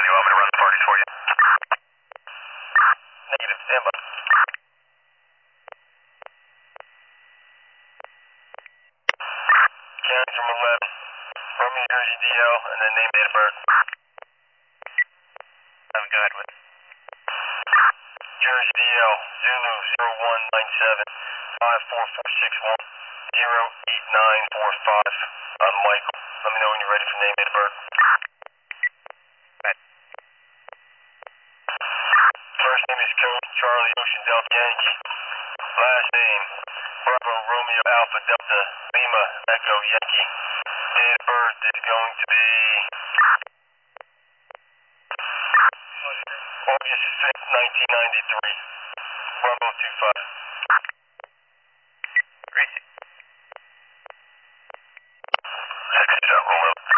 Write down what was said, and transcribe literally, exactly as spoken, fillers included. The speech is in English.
one, you want me to run the parties for you? Negative, stand by. County from eleven, Romeo Jersey D L, and then name, date of birth. I'm good with Jersey D L, Zulu zero one nine seven five four four six one zero eight nine four five. I'm Michael. Let me know when you're ready for name, date of birth. First name is Cody Charlie Ocean Delta Yankee. Last name Bravo Romeo Alpha Delta Lima Echo Yankee. Date of birth is going to be August fifth, nineteen ninety-three. Bravo two five. Gracie. Six, Romeo.